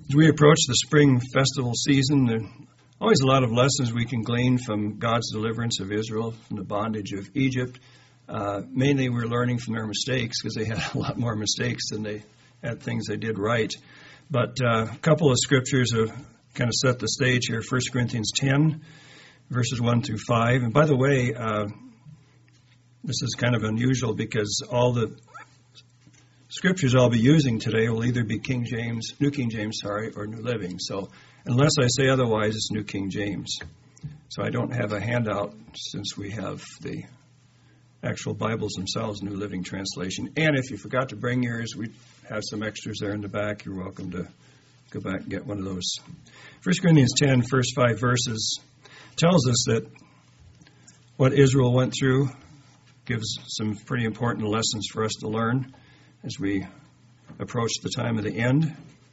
As we approach the spring festival season, there are always a lot of lessons we can glean from God's deliverance of Israel from the bondage of Egypt. Mainly we're learning from their mistakes because they had a lot more mistakes than they had things they did right. But a couple of scriptures have kind of set the stage here. 1 Corinthians 10, verses 1 through 5. And by the way, this is kind of unusual because all the scriptures I'll be using today will either be New King James, or New Living. So unless I say otherwise, it's New King James. So I don't have a handout since we have the actual Bibles themselves, New Living Translation. And if you forgot to bring yours, we have some extras there in the back. You're welcome to go back and get one of those. 1 Corinthians 10, first 5 verses, tells us that what Israel went through gives some pretty important lessons for us to learn as we approach the time of the end.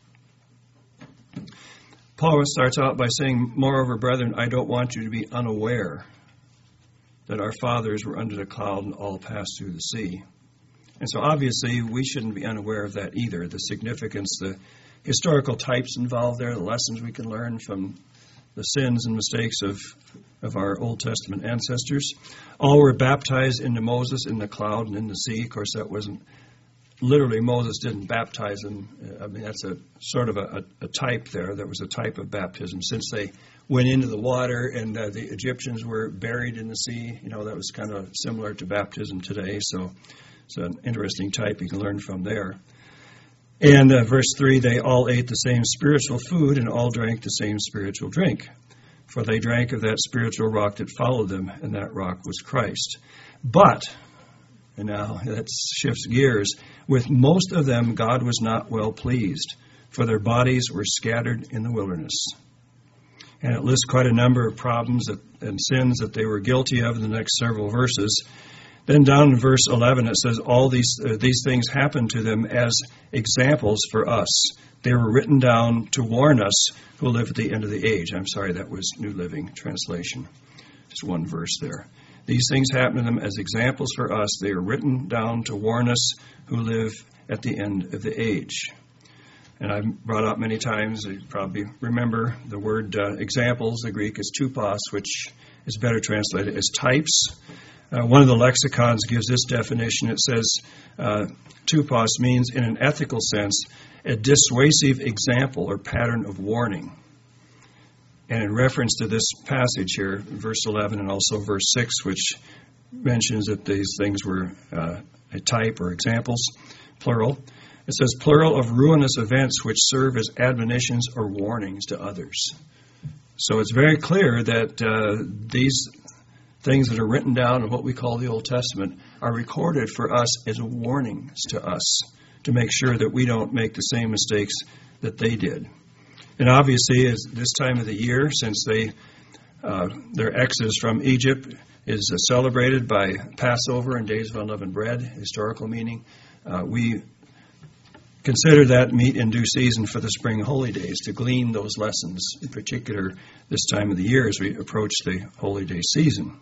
Paul starts out by saying, "Moreover, brethren, I don't want you to be unaware that our fathers were under the cloud and all passed through the sea." And so obviously we shouldn't be unaware of that either, the significance, the historical types involved there, the lessons we can learn from the sins and mistakes of our Old Testament ancestors. All were baptized into Moses in the cloud and in the sea. Of course, that wasn't literally, Moses didn't baptize them. I mean, that's a sort of a type there. There was a type of baptism. Since they went into the water and the Egyptians were buried in the sea, that was kind of similar to baptism today. So it's an interesting type you can learn from there. And verse 3, they all ate the same spiritual food and all drank the same spiritual drink. For they drank of that spiritual rock that followed them, and that rock was Christ. But, and now that shifts gears, with most of them God was not well pleased, for their bodies were scattered in the wilderness. And it lists quite a number of problems and sins that they were guilty of in the next several verses. Then down in verse 11 it says, all these things happened to them as examples for us. They were written down to warn us who live at the end of the age. I'm sorry, that was New Living Translation. Just one verse there. These things happened to them as examples for us. They are written down to warn us who live at the end of the age. And I've brought up many times, you probably remember the word examples. The Greek is tupos, which is better translated as types. One of the lexicons gives this definition. It says tupos means, in an ethical sense, a dissuasive example or pattern of warning. And in reference to this passage here, verse 11 and also verse 6, which mentions that these things were a type or examples, plural, it says plural of ruinous events which serve as admonitions or warnings to others. So it's very clear that these things that are written down in what we call the Old Testament are recorded for us as warnings to us to make sure that we don't make the same mistakes that they did. And obviously, at this time of the year, since their exodus from Egypt is celebrated by Passover and Days of Unleavened Bread, historical meaning, we consider that meet in due season for the spring holy days to glean those lessons, in particular this time of the year as we approach the holy day season.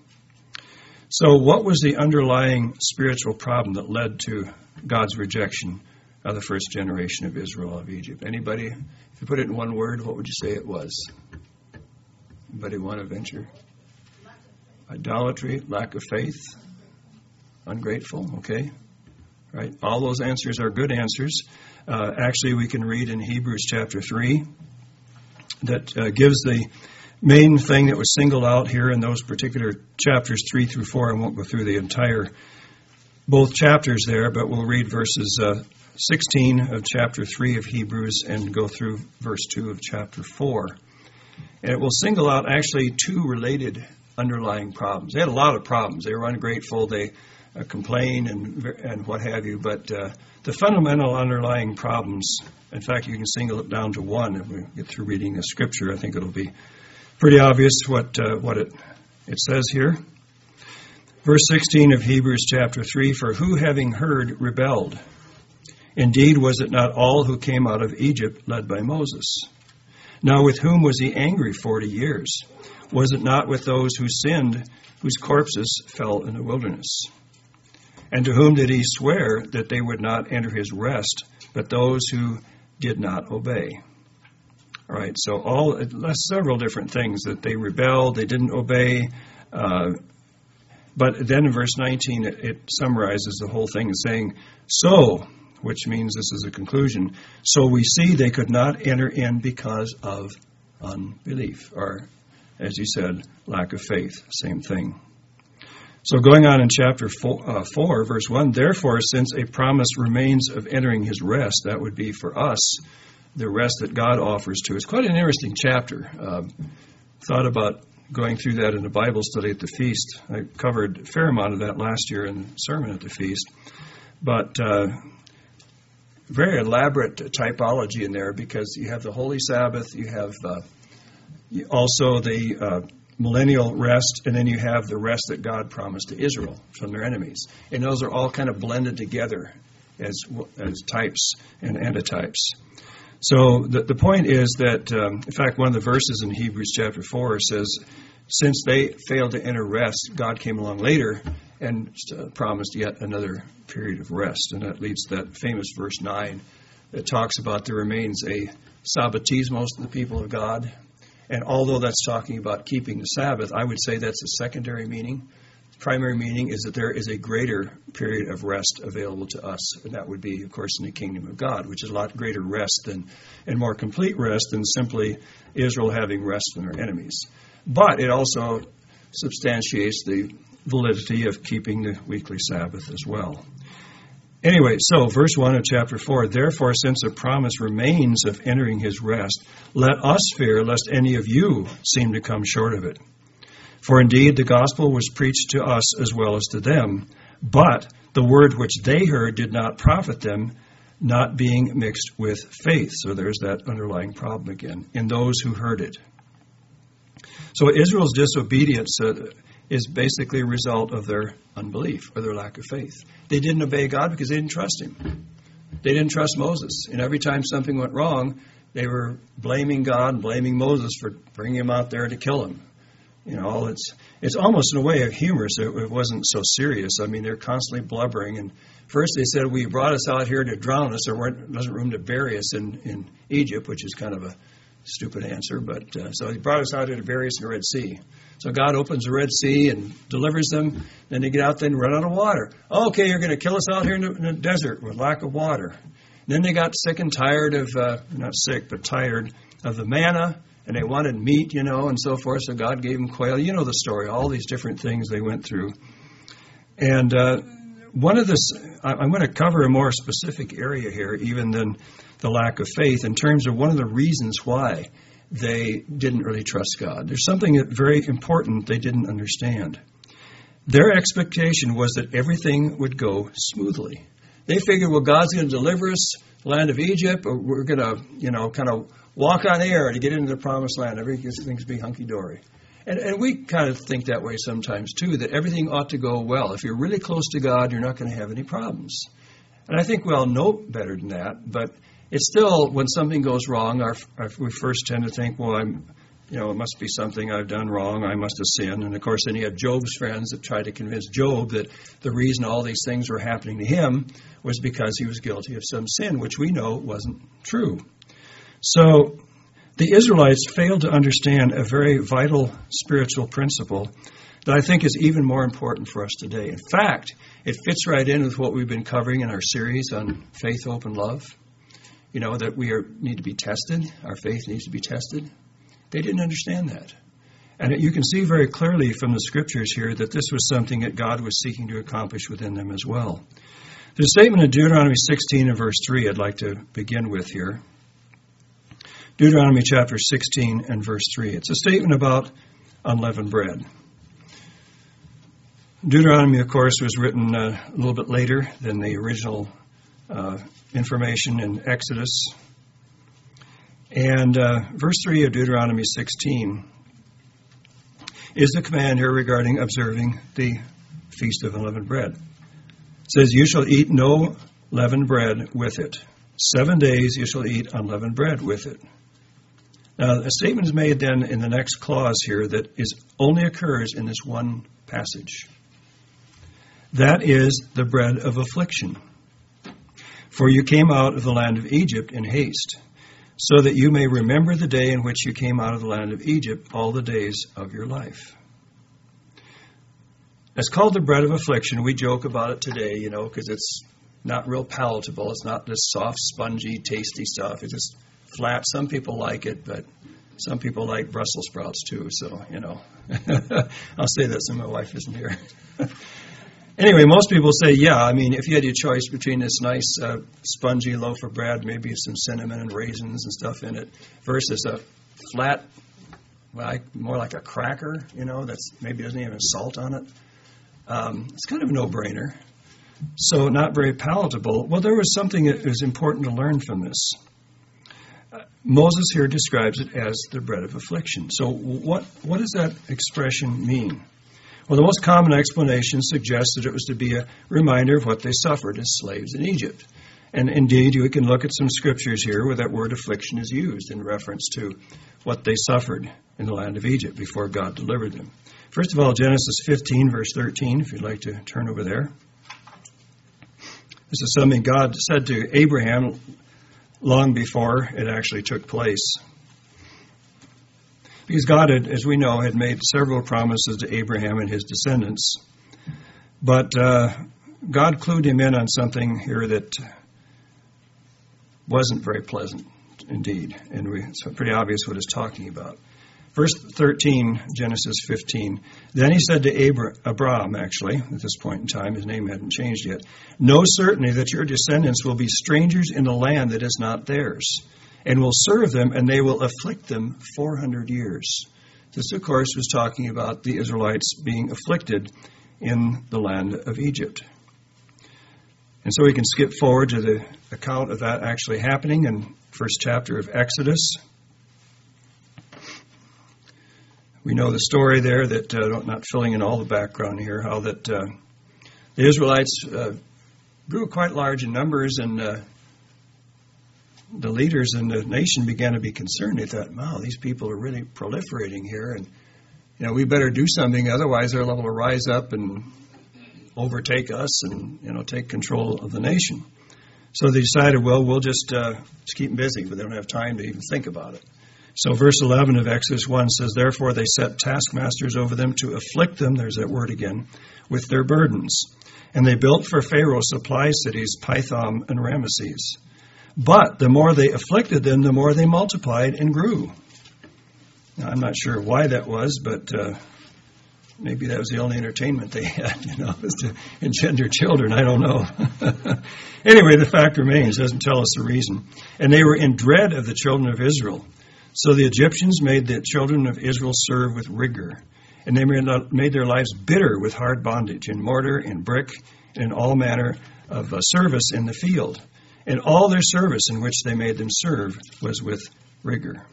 So what was the underlying spiritual problem that led to God's rejection of the first generation of Israel of Egypt? Anybody? If you put it in one word, what would you say it was? Anybody want to venture? Idolatry, lack of faith, ungrateful, okay? Right? All those answers are good answers. Actually, we can read in Hebrews chapter 3 that gives the main thing that was singled out here in those particular chapters 3 through 4. I won't go through the entire both chapters there, but we'll read verses 16 of chapter 3 of Hebrews and go through verse 2 of chapter 4. And it will single out actually two related underlying problems. They had a lot of problems. They were ungrateful. They complained and what have you. But the fundamental underlying problems, in fact, you can single it down to one. If we get through reading the scripture, I think it'll be pretty obvious what it says here. Verse 16 of Hebrews chapter 3, for who having heard rebelled? Indeed, was it not all who came out of Egypt led by Moses? Now with whom was he angry 40 years? Was it not with those who sinned, whose corpses fell in the wilderness? And to whom did he swear that they would not enter his rest, but those who did not obey? All right, so several different things, that they rebelled, they didn't obey. But then in verse 19, it summarizes the whole thing as saying, so, which means this is a conclusion, so we see they could not enter in because of unbelief, or, as you said, lack of faith, same thing. So going on in chapter 4, verse 1, therefore, since a promise remains of entering his rest, that would be for us, the rest that God offers to us. Quite an interesting chapter. Thought about going through that in a Bible study at the feast. I covered a fair amount of that last year in the sermon at the feast. But very elaborate typology in there, because you have the Holy Sabbath, you have also the millennial rest, and then you have the rest that God promised to Israel from their enemies. And those are all kind of blended together as types and antitypes. So the point is that, in fact, one of the verses in Hebrews chapter 4 says, since they failed to enter rest, God came along later and promised yet another period of rest. And that leads to that famous verse 9 that talks about there remains a sabbatismos to the people of God. And although that's talking about keeping the Sabbath, I would say that's a secondary meaning. Primary meaning is that there is a greater period of rest available to us, and that would be, of course, in the kingdom of God, which is a lot greater rest and more complete rest than simply Israel having rest from their enemies. But it also substantiates the validity of keeping the weekly Sabbath as well. Anyway, so verse 1 of chapter 4, therefore, since a promise remains of entering his rest, let us fear lest any of you seem to come short of it. For indeed the gospel was preached to us as well as to them, but the word which they heard did not profit them, not being mixed with faith. So there's that underlying problem again, in those who heard it. So Israel's disobedience is basically a result of their unbelief or their lack of faith. They didn't obey God because they didn't trust him. They didn't trust Moses. And every time something went wrong, they were blaming God and blaming Moses for bringing him out there to kill him. You know, it's almost in a way of humor, so it wasn't so serious. I mean, they're constantly blubbering. And first they said, well, you brought us out here to drown us. There wasn't room to bury us in Egypt, which is kind of a stupid answer. But so he brought us out here to bury us in the Red Sea. So God opens the Red Sea and delivers them. Then they get out there and run out of water. Okay, you're going to kill us out here in the desert with lack of water. And then they got sick and tired of, not sick, but tired of the manna. And they wanted meat, and so forth. So God gave them quail. You know the story, all these different things they went through. And I'm going to cover a more specific area here, even than the lack of faith, in terms of one of the reasons why they didn't really trust God. There's something very important they didn't understand. Their expectation was that everything would go smoothly. They figured, well, God's going to deliver us, the land of Egypt, or we're going to, kind of walk on air to get into the promised land. Everything's be hunky-dory. And we kind of think that way sometimes, too, that everything ought to go well. If you're really close to God, you're not going to have any problems. And I think we all know better than that, but it's still, when something goes wrong, we first tend to think, well, it must be something I've done wrong. I must have sinned. And, of course, then you have Job's friends that tried to convince Job that the reason all these things were happening to him was because he was guilty of some sin, which we know wasn't true. So the Israelites failed to understand a very vital spiritual principle that I think is even more important for us today. In fact, it fits right in with what we've been covering in our series on faith, hope, and love. That we need to be tested. Our faith needs to be tested. They didn't understand that. And you can see very clearly from the scriptures here that this was something that God was seeking to accomplish within them as well. There's a statement in Deuteronomy 16 and verse 3 I'd like to begin with here. Deuteronomy chapter 16 and verse 3. It's a statement about unleavened bread. Deuteronomy, of course, was written a little bit later than the original information in Exodus. And verse 3 of Deuteronomy 16 is the command here regarding observing the Feast of Unleavened Bread. It says, you shall eat no leavened bread with it. 7 days you shall eat unleavened bread with it. Now, a statement is made then in the next clause here that only occurs in this one passage. That is the bread of affliction. For you came out of the land of Egypt in haste. so that you may remember the day in which you came out of the land of Egypt all the days of your life. It's called the bread of affliction. We joke about it today, because it's not real palatable. It's not this soft, spongy, tasty stuff. It's just flat. Some people like it, but some people like Brussels sprouts too. So, I'll say that so my wife isn't here. Anyway, most people say, if you had your choice between this nice, spongy loaf of bread, maybe some cinnamon and raisins and stuff in it, versus a flat, more like a cracker, that's maybe doesn't even have salt on it. It's kind of a no-brainer. So not very palatable. Well, there was something that was important to learn from this. Moses here describes it as the bread of affliction. So what does that expression mean? Well, the most common explanation suggests that it was to be a reminder of what they suffered as slaves in Egypt. And indeed, you can look at some scriptures here where that word affliction is used in reference to what they suffered in the land of Egypt before God delivered them. First of all, Genesis 15, verse 13, if you'd like to turn over there. This is something God said to Abraham long before it actually took place. Because God, as we know, had made several promises to Abraham and his descendants. But God clued him in on something here that wasn't very pleasant, indeed. And it's pretty obvious what it's talking about. Verse 13, Genesis 15. Then he said to Abram, actually, at this point in time, his name hadn't changed yet, know certainly that your descendants will be strangers in a land that is not theirs, and will serve them, and they will afflict them 400 years. This, of course, was talking about the Israelites being afflicted in the land of Egypt. And so we can skip forward to the account of that actually happening in first chapter of Exodus. We know the story there that, not filling in all the background here, how that the Israelites grew quite large in numbers, and the leaders in the nation began to be concerned. They thought, wow, these people are really proliferating here, and we better do something, otherwise they're liable to rise up and overtake us and take control of the nation. So they decided, well, we'll just keep them busy, but they don't have time to even think about it. So verse 11 of Exodus 1 says, therefore they set taskmasters over them to afflict them, there's that word again, with their burdens. And they built for Pharaoh supply cities, Pithom and Ramesses. But the more they afflicted them, the more they multiplied and grew. Now, I'm not sure why that was, but maybe that was the only entertainment they had, was to engender children. I don't know. Anyway, the fact remains, it doesn't tell us the reason. And they were in dread of the children of Israel. So the Egyptians made the children of Israel serve with rigor, and they made their lives bitter with hard bondage, in mortar, in brick, and in all manner of service in the field. And all their service in which they made them serve was with rigor.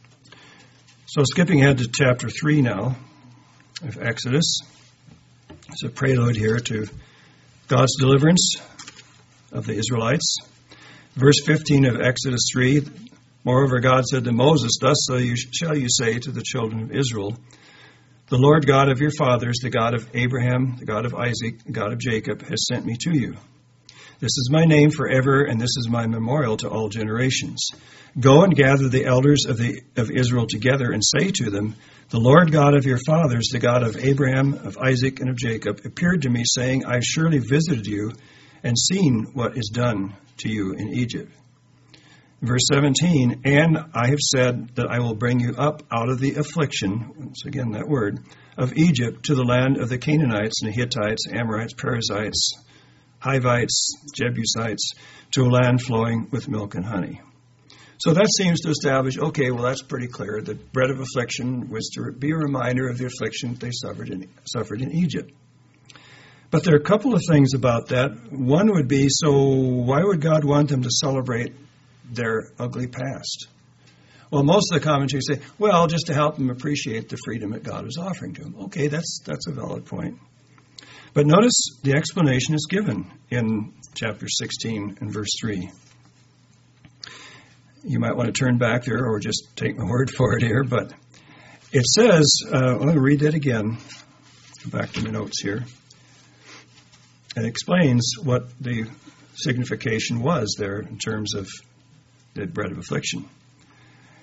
So skipping ahead to chapter 3 now of Exodus. It's a prelude here to God's deliverance of the Israelites. Verse 15 of Exodus 3, moreover, God said to Moses, thus shall you say to the children of Israel, the Lord God of your fathers, the God of Abraham, the God of Isaac, the God of Jacob, has sent me to you. This is my name forever, and this is my memorial to all generations. Go and gather the elders of Israel together and say to them, the Lord God of your fathers, the God of Abraham, of Isaac, and of Jacob, appeared to me, saying, I surely visited you and seen what is done to you in Egypt. Verse 17, and I have said that I will bring you up out of the affliction, once again that word, of Egypt to the land of the Canaanites and the Hittites, Amorites, Perizzites, Hivites, Jebusites, to a land flowing with milk and honey. So that seems to establish, okay, well, that's pretty clear. The bread of affliction was to be a reminder of the affliction they suffered in Egypt. But there are a couple of things about that. One would be, so why would God want them to celebrate their ugly past? Well, most of the commentators say, well, just to help them appreciate the freedom that God was offering to them. Okay, that's a valid point. But notice the explanation is given in chapter 16 and verse 3. You might want to turn back there or just take my word for it here, but it says, let me read that again. Go back to my notes here. It explains what the signification was there in terms of the bread of affliction.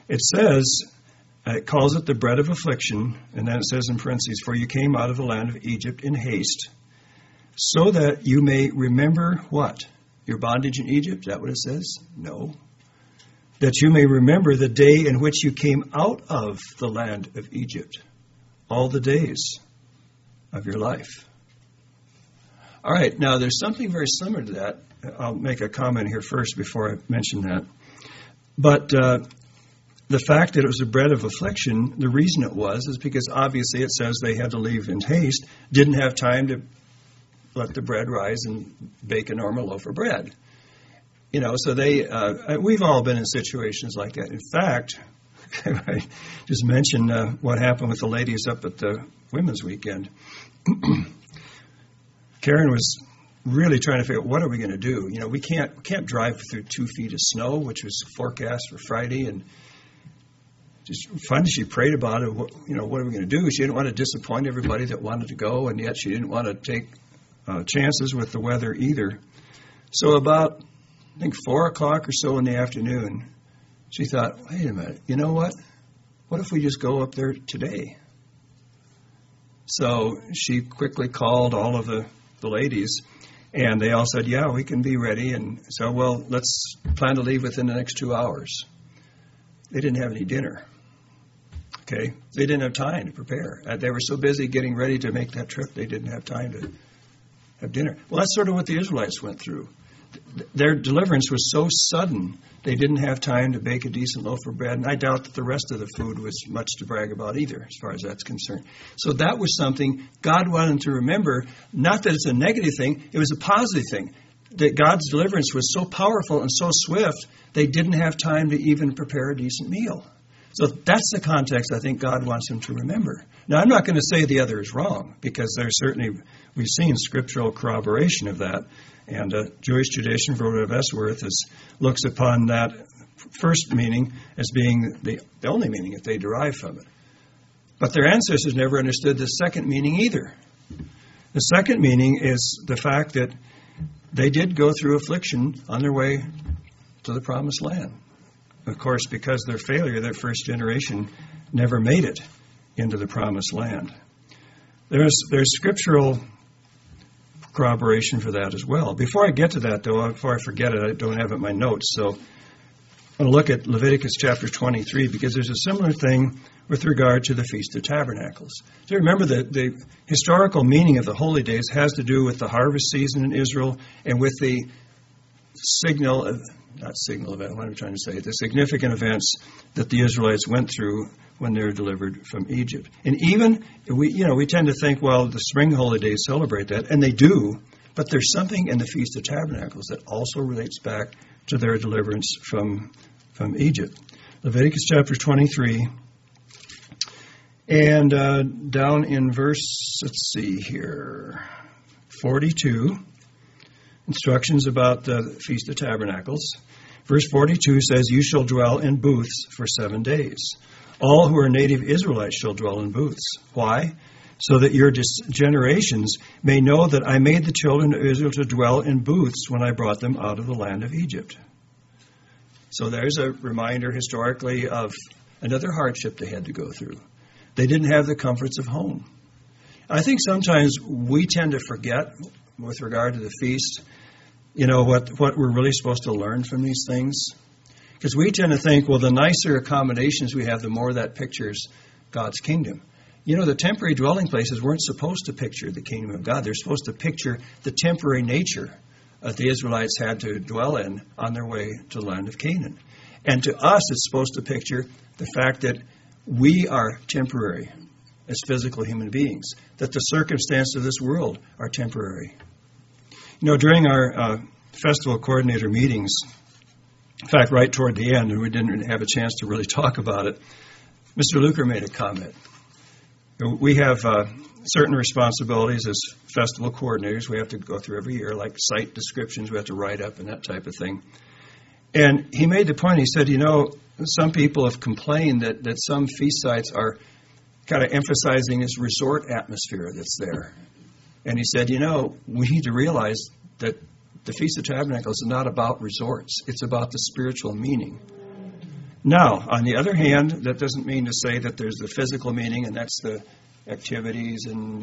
It says, it calls it the bread of affliction, and then it says in parentheses, for you came out of the land of Egypt in haste, so that you may remember what? Your bondage in Egypt? Is that what it says? No. That you may remember the day in which you came out of the land of Egypt, all the days of your life. All right, now there's something very similar to that. I'll make a comment here first before I mention that. But the fact that it was a bread of affliction, the reason it was is because obviously it says they had to leave in haste, didn't have time to let the bread rise and bake a normal loaf of bread. You know, so we've all been in situations like that. In fact, I just mentioned what happened with the ladies up at the Women's Weekend. Karen was really trying to figure out what are we going to do. You know, we can't drive through 2 feet of snow, which was forecast for Friday, and just finally she prayed about it. What are we going to do? She didn't want to disappoint everybody that wanted to go, and yet she didn't want to take chances with the weather either. So about, I think, 4 o'clock or so in the afternoon, she thought, wait a minute, you know what? What if we just go up there today? So she quickly called all of the ladies, and they all said, yeah, we can be ready. And so, well, let's plan to leave within the next 2 hours. They didn't have any dinner. Okay? They didn't have time to prepare. They were so busy getting ready to make that trip, they didn't have time to have dinner. Well, that's sort of what the Israelites went through. Their deliverance was so sudden, they didn't have time to bake a decent loaf of bread, and I doubt that the rest of the food was much to brag about either, as far as that's concerned. So that was something God wanted them to remember, not that it's a negative thing, it was a positive thing, that God's deliverance was so powerful and so swift, they didn't have time to even prepare a decent meal. So that's the context I think God wants them to remember. Now, I'm not going to say the other is wrong, because there's certainly, we've seen scriptural corroboration of that. And Jewish tradition, for what it's worth, looks upon that first meaning as being the only meaning that they derive from it. But their ancestors never understood the second meaning either. The second meaning is the fact that they did go through affliction on their way to the promised land. Of course, because of their failure, their first generation never made it into the promised land. There's scriptural corroboration for that as well. Before I get to that, though, before I forget it, I don't have it in my notes, so I'm going to look at Leviticus chapter 23, because there's a similar thing with regard to the Feast of Tabernacles. So remember that the historical meaning of the holy days has to do with the harvest season in Israel and with the the significant events that the Israelites went through when they were delivered from Egypt. And even, we tend to think, well, the spring holy days celebrate that, and they do, but there's something in the Feast of Tabernacles that also relates back to their deliverance from Egypt. Leviticus chapter 23, and down in verse, 42, instructions about the Feast of Tabernacles. Verse 42 says, you shall dwell in booths for 7 days. All who are native Israelites shall dwell in booths. Why? So that your generations may know that I made the children of Israel to dwell in booths when I brought them out of the land of Egypt. So there's a reminder historically of another hardship they had to go through. They didn't have the comforts of home. I think sometimes we tend to forget, with regard to the feast, what we're really supposed to learn from these things. Because we tend to think, well, the nicer accommodations we have, the more that pictures God's kingdom. The temporary dwelling places weren't supposed to picture the kingdom of God. They're supposed to picture the temporary nature that the Israelites had to dwell in on their way to the land of Canaan. And to us, it's supposed to picture the fact that we are temporary as physical human beings, that the circumstances of this world are temporary. During our festival coordinator meetings, in fact, right toward the end, and we didn't have a chance to really talk about it, Mr. Luker made a comment. We have certain responsibilities as festival coordinators we have to go through every year, like site descriptions we have to write up and that type of thing. And he made the point, he said, some people have complained that some feast sites are kind of emphasizing this resort atmosphere that's there. And he said, we need to realize that the Feast of Tabernacles is not about resorts. It's about the spiritual meaning. Now, on the other hand, that doesn't mean to say that there's the physical meaning, and that's the activities and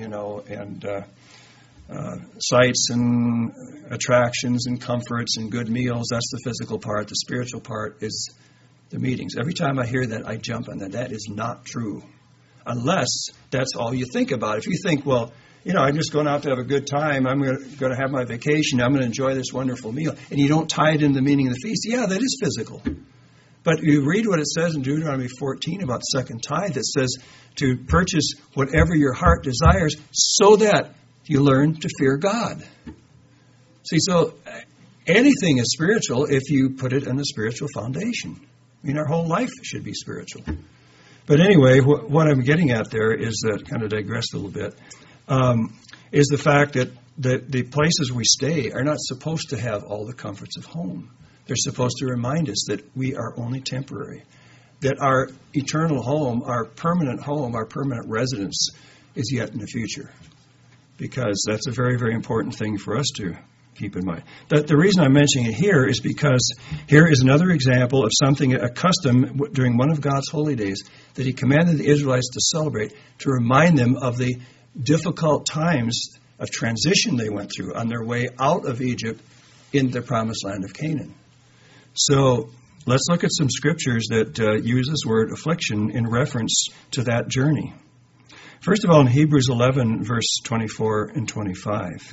sights and attractions and comforts and good meals. That's the physical part. The spiritual part is the meetings. Every time I hear that, I jump on that. That is not true, unless that's all you think about. If you think, well, I'm just going out to have a good time. I'm going to have my vacation. I'm going to enjoy this wonderful meal. And you don't tie it in the meaning of the feast. Yeah, that is physical. But you read what it says in Deuteronomy 14 about the second tithe. It says to purchase whatever your heart desires so that you learn to fear God. See, so anything is spiritual if you put it on a spiritual foundation. Our whole life should be spiritual. But anyway, what I'm getting at there is that, kind of digressed a little bit, is the fact that the places we stay are not supposed to have all the comforts of home. They're supposed to remind us that we are only temporary, that our eternal home, our permanent residence is yet in the future, because that's a very, very important thing for us to keep in mind. The reason I'm mentioning it here is because here is another example of something, a custom during one of God's holy days that he commanded the Israelites to celebrate to remind them of the difficult times of transition they went through on their way out of Egypt into the promised land of Canaan. So let's look at some scriptures that use this word affliction in reference to that journey. First of all, in Hebrews 11, verse 24 and 25.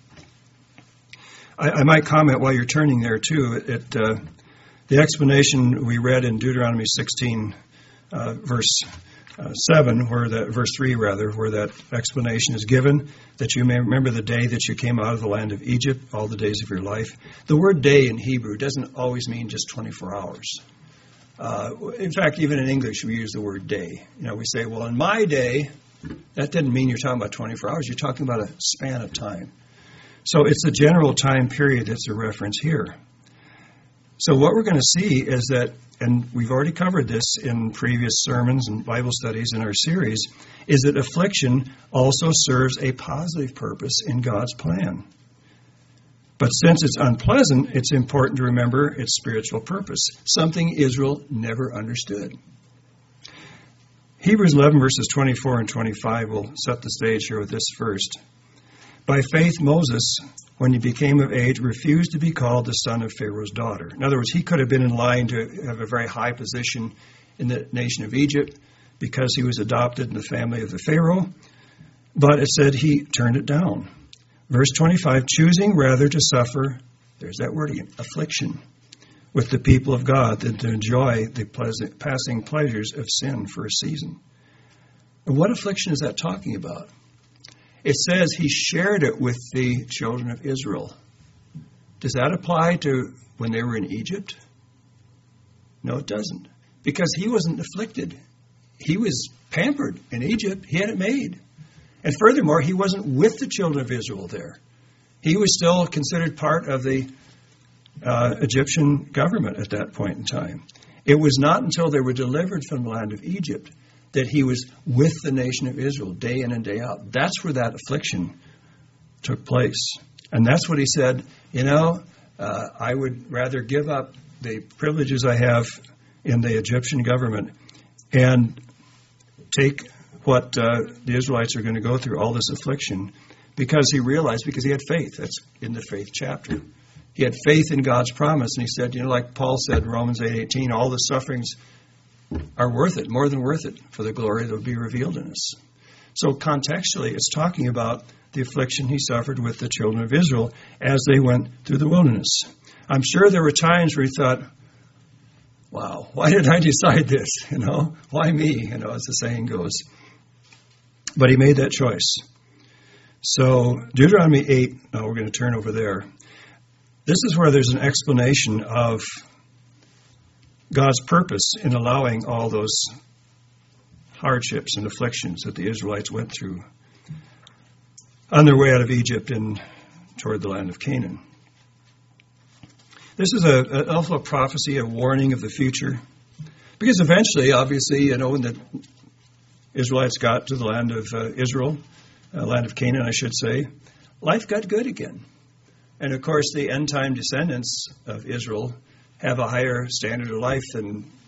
I might comment while you're turning there, too, at the explanation we read in Deuteronomy 16, verse 7, verse 3, where that explanation is given, that you may remember the day that you came out of the land of Egypt, all the days of your life. The word day in Hebrew doesn't always mean just 24 hours. In fact, even in English, we use the word day. We say, well, in my day, that didn't mean you're talking about 24 hours. You're talking about a span of time. So it's a general time period that's a reference here. So what we're going to see is that, and we've already covered this in previous sermons and Bible studies in our series, is that affliction also serves a positive purpose in God's plan. But since it's unpleasant, it's important to remember its spiritual purpose, something Israel never understood. Hebrews 11, verses 24 and 25 will set the stage here with this first. By faith, Moses, when he became of age, refused to be called the son of Pharaoh's daughter. In other words, he could have been in line to have a very high position in the nation of Egypt because he was adopted in the family of the Pharaoh. But it said he turned it down. Verse 25, choosing rather to suffer, there's that word again, affliction, with the people of God than to enjoy the passing pleasures of sin for a season. And what affliction is that talking about? It says he shared it with the children of Israel. Does that apply to when they were in Egypt? No, it doesn't. Because he wasn't afflicted. He was pampered in Egypt. He had it made. And furthermore, he wasn't with the children of Israel there. He was still considered part of the Egyptian government at that point in time. It was not until they were delivered from the land of Egypt that he was with the nation of Israel day in and day out. That's where that affliction took place. And that's what he said, I would rather give up the privileges I have in the Egyptian government and take what the Israelites are going to go through, all this affliction, because he realized, because he had faith. That's in the faith chapter. He had faith in God's promise, and he said, like Paul said in Romans 8:18, all the sufferings are worth it, more than worth it, for the glory that will be revealed in us. So contextually, it's talking about the affliction he suffered with the children of Israel as they went through the wilderness. I'm sure there were times where he thought, wow, why did I decide this? Why me? As the saying goes. But he made that choice. So Deuteronomy 8, now we're going to turn over there. This is where there's an explanation of God's purpose in allowing all those hardships and afflictions that the Israelites went through on their way out of Egypt and toward the land of Canaan. This is also a prophecy, a warning of the future. Because eventually, obviously, when the Israelites got to the land of Israel, land of Canaan, I should say, life got good again. And of course, the end-time descendants of Israel have a higher standard of life than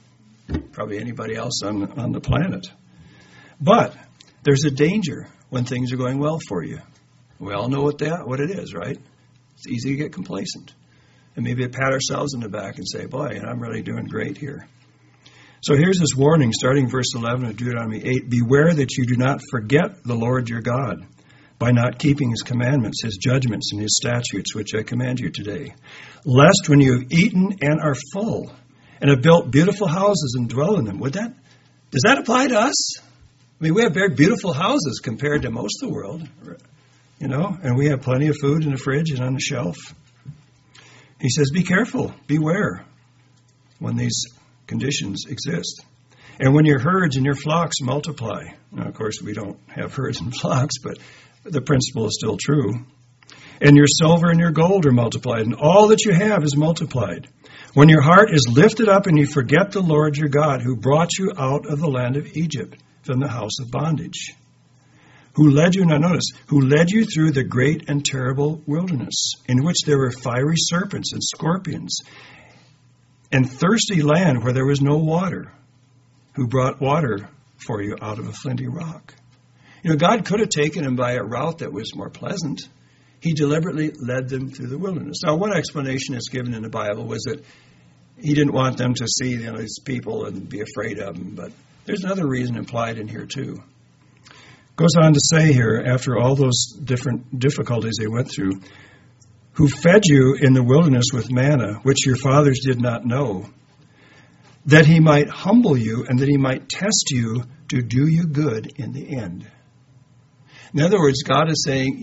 probably anybody else on the planet. But there's a danger when things are going well for you. We all know what it is, right? It's easy to get complacent. And maybe pat ourselves in the back and say, boy, I'm really doing great here. So here's this warning, starting verse 11 of Deuteronomy 8. Beware that you do not forget the Lord your God by not keeping his commandments, his judgments, and his statutes, which I command you today. Lest when you have eaten and are full, and have built beautiful houses and dwell in them. Does that apply to us? I mean, we have very beautiful houses compared to most of the world, and we have plenty of food in the fridge and on the shelf. He says, be careful, beware when these conditions exist. And when your herds and your flocks multiply. Now, of course, we don't have herds and flocks, but the principle is still true. And your silver and your gold are multiplied, and all that you have is multiplied. When your heart is lifted up and you forget the Lord your God, who brought you out of the land of Egypt from the house of bondage, who led you through the great and terrible wilderness, in which there were fiery serpents and scorpions, and thirsty land where there was no water, who brought water for you out of a flinty rock. God could have taken them by a route that was more pleasant. He deliberately led them through the wilderness. Now, one explanation that's given in the Bible was that he didn't want them to see these people and be afraid of them. But there's another reason implied in here, too. Goes on to say here, after all those different difficulties they went through, who fed you in the wilderness with manna, which your fathers did not know, that he might humble you and that he might test you to do you good in the end. In other words, God is saying,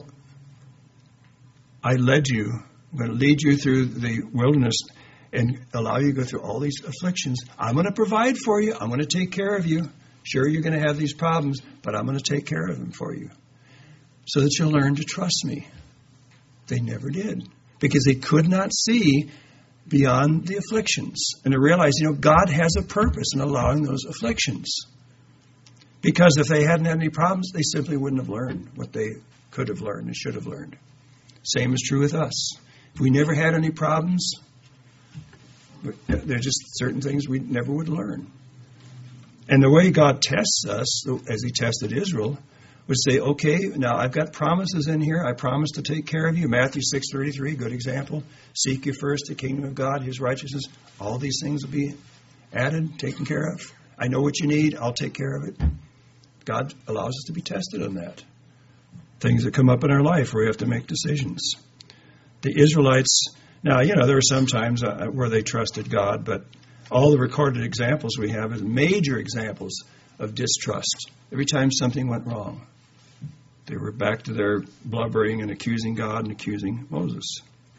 I led you. I'm going to lead you through the wilderness and allow you to go through all these afflictions. I'm going to provide for you. I'm going to take care of you. Sure, you're going to have these problems, but I'm going to take care of them for you so that you'll learn to trust me. They never did because they could not see beyond the afflictions and to realize, God has a purpose in allowing those afflictions. Because if they hadn't had any problems, they simply wouldn't have learned what they could have learned and should have learned. Same is true with us. If we never had any problems, there are just certain things we never would learn. And the way God tests us, as he tested Israel, would say, okay, now I've got promises in here. I promise to take care of you. Matthew 6:33, good example. Seek you first the kingdom of God, his righteousness. All these things will be added, taken care of. I know what you need. I'll take care of it. God allows us to be tested on that. Things that come up in our life where we have to make decisions. The Israelites, now, there were some times where they trusted God, but all the recorded examples we have is major examples of distrust. Every time something went wrong, they were back to their blubbering and accusing God and accusing Moses.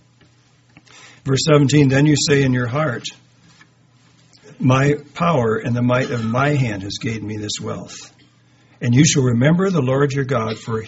Verse 17, then you say in your heart, my power and the might of my hand has gained me this wealth. And you shall remember the Lord your God, for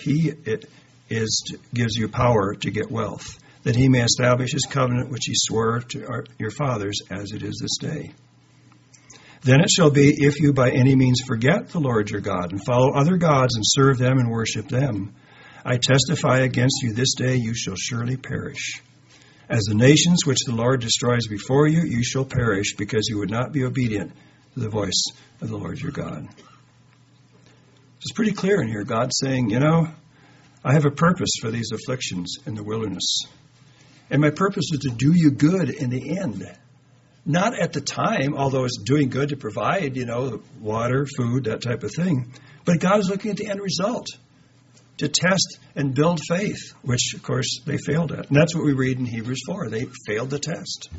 gives you power to get wealth, that he may establish his covenant which he swore to your fathers as it is this day. Then it shall be, if you by any means forget the Lord your God and follow other gods and serve them and worship them, I testify against you this day you shall surely perish. As the nations which the Lord destroys before you, you shall perish because you would not be obedient to the voice of the Lord your God. It's pretty clear in here. God's saying, I have a purpose for these afflictions in the wilderness. And my purpose is to do you good in the end. Not at the time, although it's doing good to provide, water, food, that type of thing. But God is looking at the end result, to test and build faith, which, of course, they failed at. And that's what we read in Hebrews 4. They failed the test.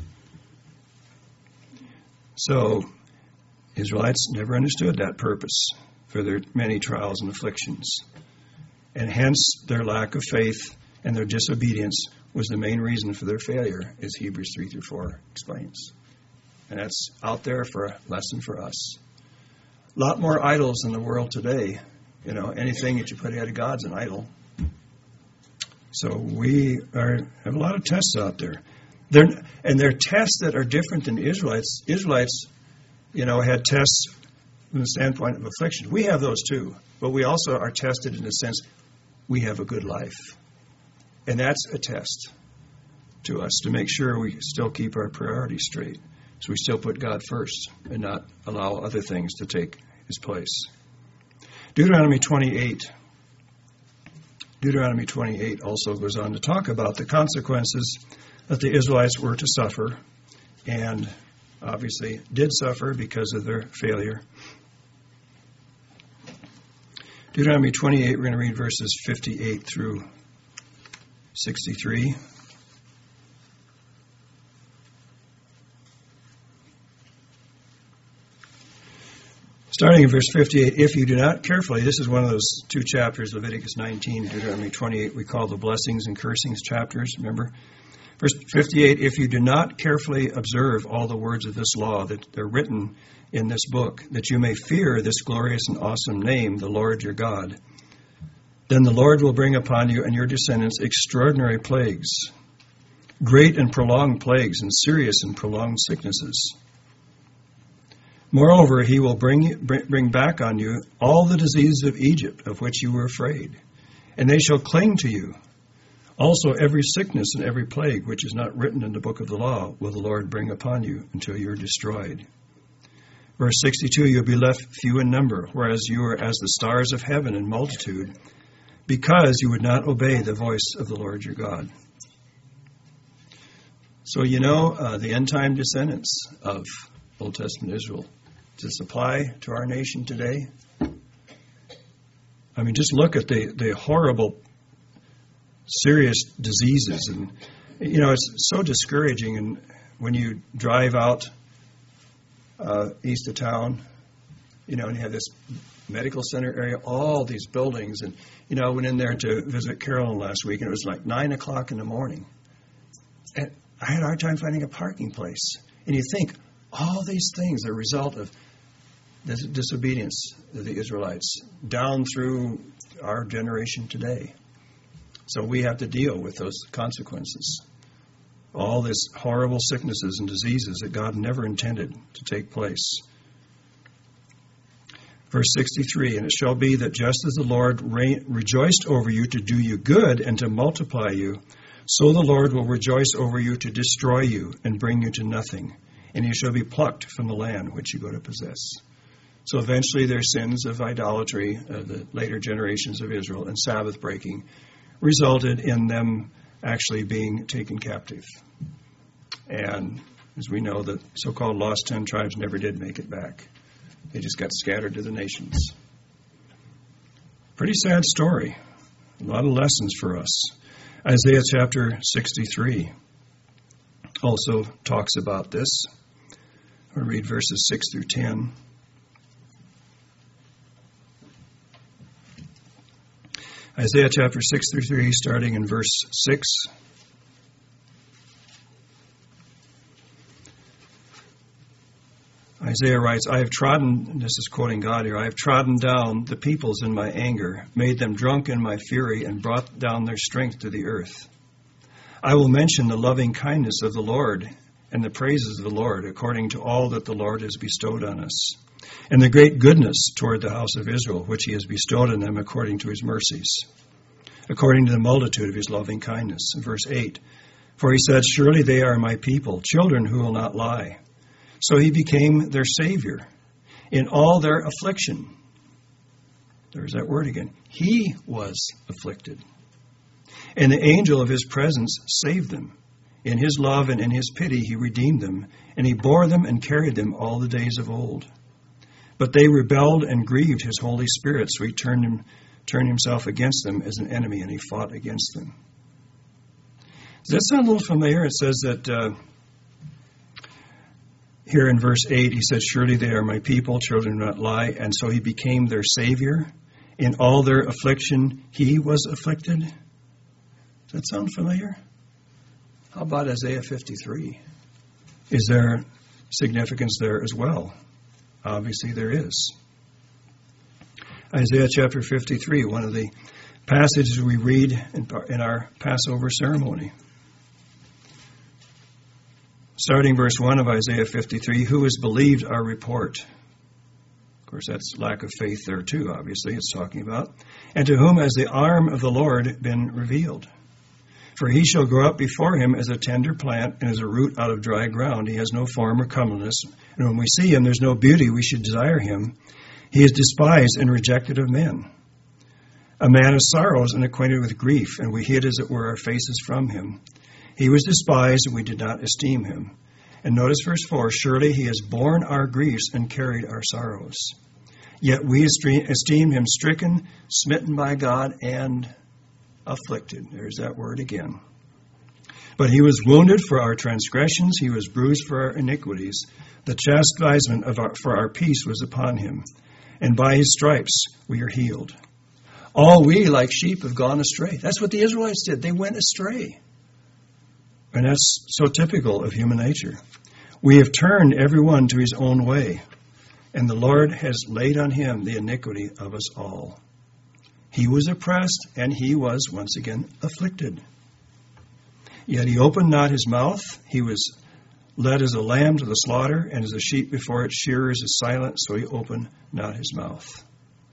So, Israelites never understood that purpose for their many trials and afflictions. And hence, their lack of faith and their disobedience was the main reason for their failure, as Hebrews 3-4 explains. And that's out there for a lesson for us. A lot more idols in the world today. Anything that you put ahead of God's an idol. So we have a lot of tests out there. They're tests that are different than Israelites. Israelites, had tests from the standpoint of affliction. We have those too. But we also are tested in the sense we have a good life. And that's a test to us to make sure we still keep our priorities straight. So we still put God first and not allow other things to take his place. Deuteronomy 28 also goes on to talk about the consequences that the Israelites were to suffer, and obviously did suffer because of their failure. Deuteronomy 28, we're going to read verses 58 through 63. Starting in verse 58, if you do not carefully, this is one of those two chapters, Leviticus 19, Deuteronomy 28, we call the blessings and cursings chapters, remember? Verse 58, if you do not carefully observe all the words of this law that are written in this book, that you may fear this glorious and awesome name, the Lord your God, then the Lord will bring upon you and your descendants extraordinary plagues, great and prolonged plagues, and serious and prolonged sicknesses. Moreover, he will bring back on you all the diseases of Egypt, of which you were afraid, and they shall cling to you. Also, every sickness and every plague which is not written in the book of the law will the Lord bring upon you until you are destroyed. Verse 62, you'll be left few in number, whereas you are as the stars of heaven in multitude, because you would not obey the voice of the Lord your God. So the end-time descendants of Old Testament Israel, does this apply to our nation today? I mean, just look at the horrible, serious diseases. And, it's so discouraging. And when you drive out east of town, and you have this medical center area, all these buildings. And, I went in there to visit Carolyn last week, and it was like 9 o'clock in the morning. And I had a hard time finding a parking place. And you think, all these things are a result of the disobedience of the Israelites down through our generation today. So we have to deal with those consequences. All this horrible sicknesses and diseases that God never intended to take place. Verse 63, and it shall be that just as the Lord rejoiced over you to do you good and to multiply you, so the Lord will rejoice over you to destroy you and bring you to nothing. And you shall be plucked from the land which you go to possess. So eventually their sins of idolatry, the later generations of Israel, and Sabbath breaking, resulted in them actually being taken captive. And as we know, the so-called lost 10 tribes never did make it back. They just got scattered to the nations. Pretty sad story. A lot of lessons for us. Isaiah chapter 63 also talks about this. I'll read verses 6 through 10. Isaiah chapter 6 through 3, starting in verse 6. Isaiah writes, I have trodden, and this is quoting God here, I have trodden down the peoples in my anger, made them drunk in my fury, and brought down their strength to the earth. I will mention the loving kindness of the Lord and the praises of the Lord, according to all that the Lord has bestowed on us, and the great goodness toward the house of Israel, which he has bestowed on them according to his mercies, according to the multitude of his loving kindness. In verse 8, for he said, surely they are my people, children who will not lie. So he became their Savior in all their affliction. There's that word again. He was afflicted. And the angel of his presence saved them. In his love and in his pity he redeemed them, and he bore them and carried them all the days of old. But they rebelled and grieved his Holy Spirit, so he turned himself against them as an enemy, and he fought against them. Does that sound a little familiar? It says that here in verse 8, he says, surely they are my people, children do not lie, and so he became their Savior. In all their affliction, he was afflicted. Does that sound familiar? How about Isaiah 53? Is there significance there as well? Obviously there is. Isaiah chapter 53, one of the passages we read in our Passover ceremony. Starting verse 1 of Isaiah 53, who has believed our report? Of course, that's lack of faith there too, obviously, it's talking about. And to whom has the arm of the Lord been revealed? For he shall grow up before him as a tender plant and as a root out of dry ground. He has no form or comeliness. And when we see him, there's no beauty. We should desire him. He is despised and rejected of men. A man of sorrows and acquainted with grief, and we hid, as it were, our faces from him. He was despised, and we did not esteem him. And notice verse 4, surely he has borne our griefs and carried our sorrows. Yet we esteemed him stricken, smitten by God, and afflicted. There's that word again. But he was wounded for our transgressions, he was bruised for our iniquities. The chastisement for our peace was upon him, and by his stripes we are healed. All we, like sheep, have gone astray. That's what the Israelites did. They went astray. And that's so typical of human nature. We have turned everyone to his own way, and the Lord has laid on him the iniquity of us all. He was oppressed, and he was, once again, afflicted. Yet he opened not his mouth. He was led as a lamb to the slaughter, and as a sheep before its shearers is silent, so he opened not his mouth.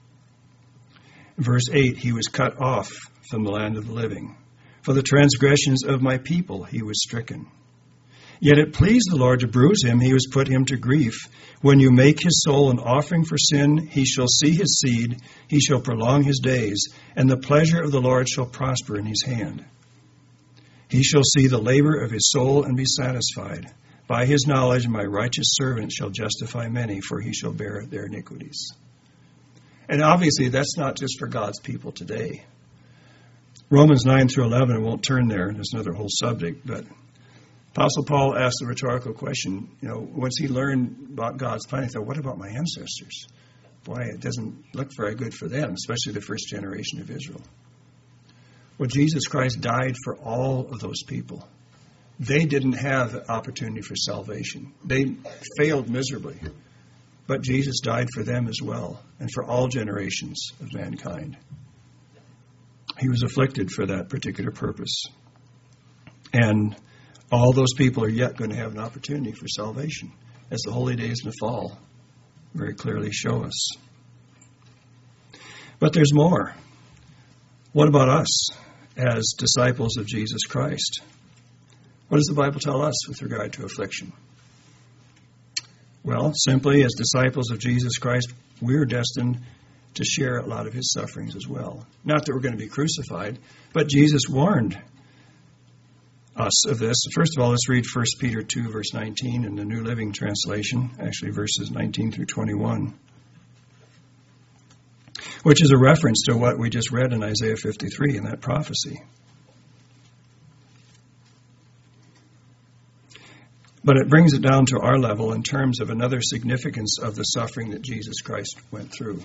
Verse 8, he was cut off from the land of the living. For the transgressions of my people he was stricken. Yet it pleased the Lord to bruise him, he was put him to grief. When you make his soul an offering for sin, he shall see his seed, he shall prolong his days, and the pleasure of the Lord shall prosper in his hand. He shall see the labor of his soul and be satisfied. By his knowledge my righteous servant shall justify many, for he shall bear their iniquities. And obviously that's not just for God's people today. Romans 9 through 11, I won't turn there, that's another whole subject, but Apostle Paul asked the rhetorical question, once he learned about God's plan, he thought, what about my ancestors? Boy, it doesn't look very good for them, especially the first generation of Israel. Well, Jesus Christ died for all of those people. They didn't have the opportunity for salvation. They failed miserably. But Jesus died for them as well, and for all generations of mankind. He was afflicted for that particular purpose. And all those people are yet going to have an opportunity for salvation, as the holy days in the fall very clearly show us. But there's more. What about us as disciples of Jesus Christ? What does the Bible tell us with regard to affliction? Well, simply, as disciples of Jesus Christ, we're destined to share a lot of his sufferings as well. Not that we're going to be crucified, but Jesus warned us of this. First of all, let's read 1 Peter 2, verse 19 in the New Living Translation, actually verses 19 through 21, which is a reference to what we just read in Isaiah 53 in that prophecy. But it brings it down to our level in terms of another significance of the suffering that Jesus Christ went through.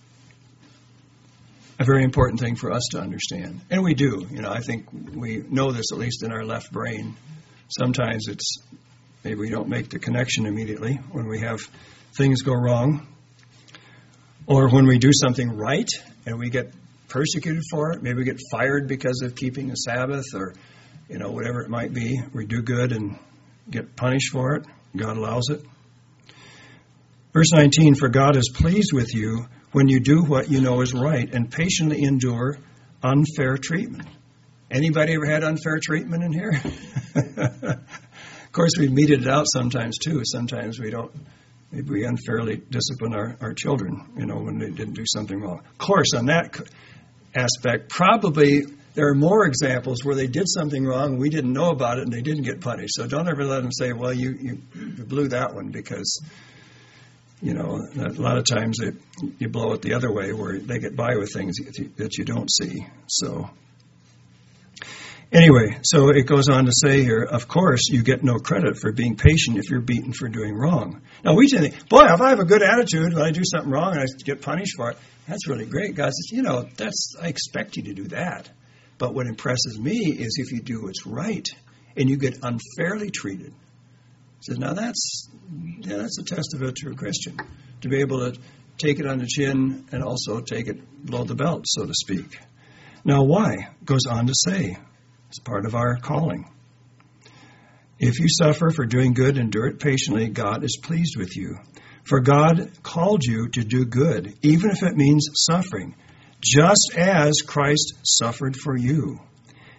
A very important thing for us to understand. And we do. I think we know this, at least in our left brain. Sometimes maybe we don't make the connection immediately when we have things go wrong. Or when we do something right and we get persecuted for it. Maybe we get fired because of keeping the Sabbath or, whatever it might be. We do good and get punished for it. God allows it. Verse 19, for God is pleased with you when you do what you know is right and patiently endure unfair treatment. Anybody ever had unfair treatment in here? Of course, we've meted it out sometimes too. Sometimes we don't. Maybe we unfairly discipline our children, when they didn't do something wrong. Of course, on that aspect, probably there are more examples where they did something wrong, we didn't know about it, and they didn't get punished. So don't ever let them say, well, you blew that one, because, a lot of times you blow it the other way where they get by with things that you don't see. So anyway, so it goes on to say here, of course, you get no credit for being patient if you're beaten for doing wrong. Now, we tend to think, boy, if I have a good attitude, when I do something wrong and I get punished for it, that's really great. God says, I expect you to do that. But what impresses me is if you do what's right and you get unfairly treated. He says, now that's a test of a true Christian, to be able to take it on the chin and also take it below the belt, so to speak. Now, why? It goes on to say, it's part of our calling. If you suffer for doing good, endure it patiently, God is pleased with you. For God called you to do good, even if it means suffering, just as Christ suffered for you,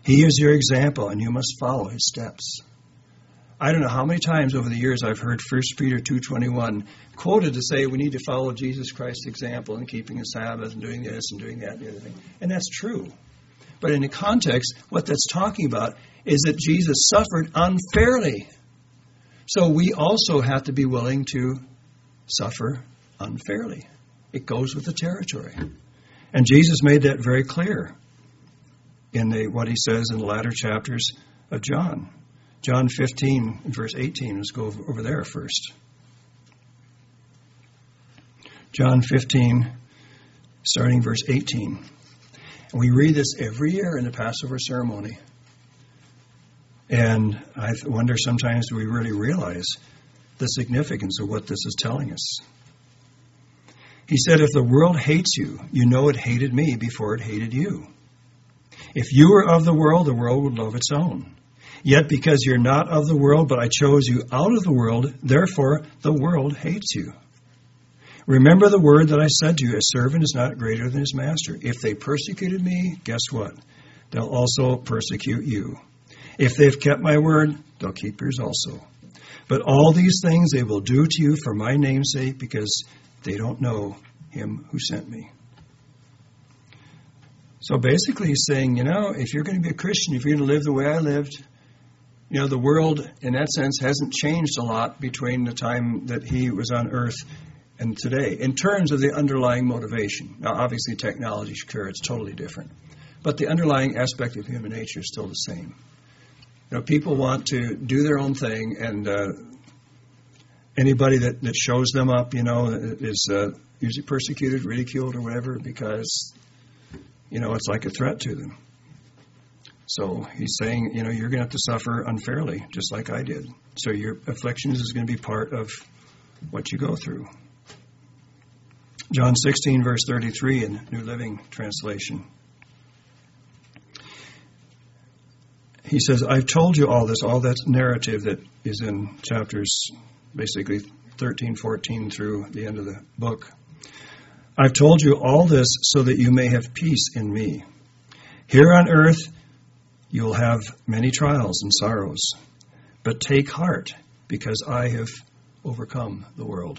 He is your example, and you must follow his steps. I don't know how many times over the years I've heard 1 Peter 2:21 quoted to say we need to follow Jesus Christ's example in keeping the Sabbath and doing this and doing that and the other thing. And that's true. But in the context, what that's talking about is that Jesus suffered unfairly. So we also have to be willing to suffer unfairly. It goes with the territory. And Jesus made that very clear in what he says in the latter chapters of John. John 15, verse 18. Let's go over there first. John 15, starting verse 18. And we read this every year in the Passover ceremony. And I wonder sometimes, do we really realize the significance of what this is telling us? He said, if the world hates you, you know it hated me before it hated you. If you were of the world would love its own. Yet because you're not of the world, but I chose you out of the world, therefore the world hates you. Remember the word that I said to you, a servant is not greater than his master. If they persecuted me, guess what? They'll also persecute you. If they've kept my word, they'll keep yours also. But all these things they will do to you for my name's sake, because they don't know him who sent me. So basically he's saying, if you're going to be a Christian, if you're going to live the way I lived, the world in that sense hasn't changed a lot between the time that he was on earth and today in terms of the underlying motivation. Now, obviously technology, sure, it's totally different. But the underlying aspect of human nature is still the same. People want to do their own thing, and anybody that shows them up, is usually persecuted, ridiculed, or whatever, because, it's like a threat to them. So he's saying, you're going to have to suffer unfairly, just like I did. So your afflictions is going to be part of what you go through. John 16, verse 33 in New Living Translation. He says, I've told you all this, all that narrative that is in chapters basically 13, 14 through the end of the book. I've told you all this so that you may have peace in me. Here on earth, you'll have many trials and sorrows, but take heart, because I have overcome the world.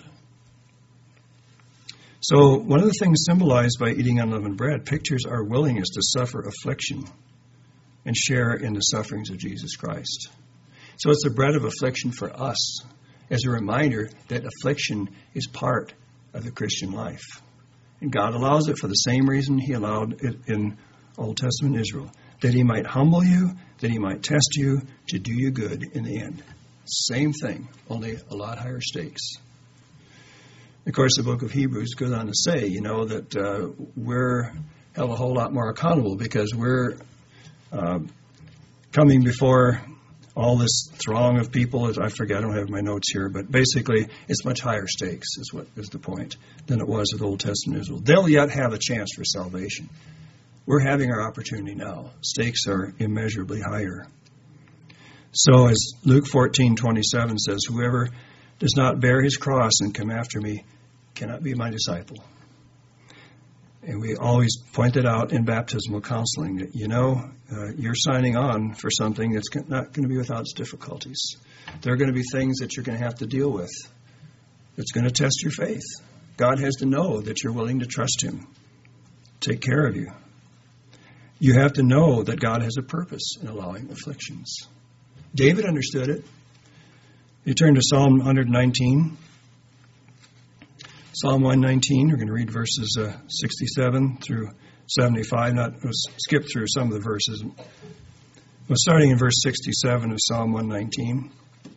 So one of the things symbolized by eating unleavened bread pictures our willingness to suffer affliction and share in the sufferings of Jesus Christ. So it's the bread of affliction for us as a reminder that affliction is part of the Christian life. And God allows it for the same reason he allowed it in Old Testament Israel, that he might humble you, that he might test you, to do you good in the end. Same thing, only a lot higher stakes. Of course, the book of Hebrews goes on to say, that we're held a whole lot more accountable because we're coming before all this throng of people. I forget, I don't have my notes here, but basically it's much higher stakes is what is the point than it was with Old Testament Israel. They'll yet have a chance for salvation. We're having our opportunity now. Stakes are immeasurably higher. So as Luke 14:27 says, whoever does not bear his cross and come after me cannot be my disciple. And we always point it out in baptismal counseling that, you're signing on for something that's not going to be without its difficulties. There are going to be things that you're going to have to deal with that's going to test your faith. God has to know that you're willing to trust him, take care of you. You have to know that God has a purpose in allowing afflictions. David understood it. You turn to Psalm 119. Psalm 119, we're going to read verses 67 through 75. We'll skip through some of the verses. Well, starting in verse 67 of Psalm 119.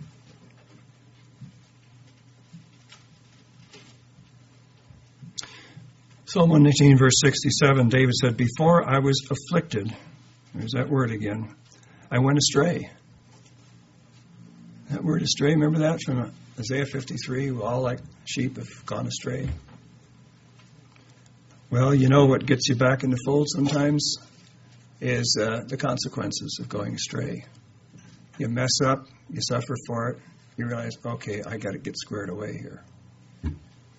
Psalm 119, verse 67, David said, before I was afflicted, there's that word again, I went astray. That word astray, remember that from Isaiah 53? We all like sheep have gone astray. Well, what gets you back in the fold sometimes is the consequences of going astray. You mess up, you suffer for it, you realize, okay, I got to get squared away here.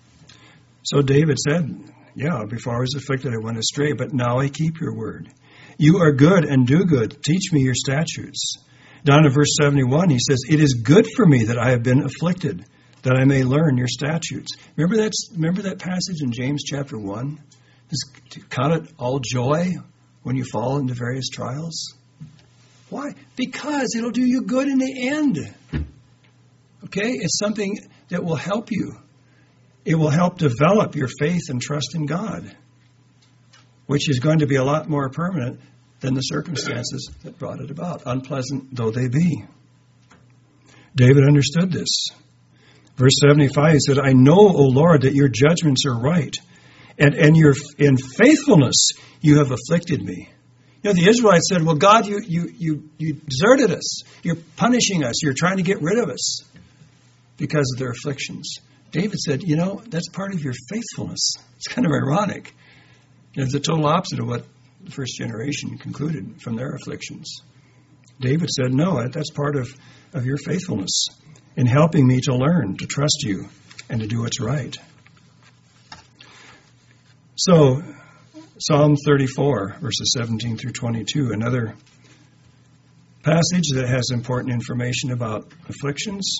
So David said, before I was afflicted, I went astray, but now I keep your word. You are good and do good. Teach me your statutes. Down in verse 71, he says, it is good for me that I have been afflicted, that I may learn your statutes. Remember that passage in James chapter 1? Count it all joy when you fall into various trials. Why? Because it'll do you good in the end. Okay? It's something that will help you. It will help develop your faith and trust in God, which is going to be a lot more permanent than the circumstances that brought it about, unpleasant though they be. David understood this. Verse 75, he said, I know, O Lord, that your judgments are right, and in faithfulness you have afflicted me. You know, the Israelites said, well, God, you deserted us. You're punishing us. You're trying to get rid of us because of their afflictions. David said, you know, that's part of your faithfulness. It's kind of ironic. You know, it's the total opposite of what the first generation concluded from their afflictions. David said, no, that's part of your faithfulness in helping me to learn, to trust you, and to do what's right. So, Psalm 34, verses 17 through 22, another passage that has important information about afflictions.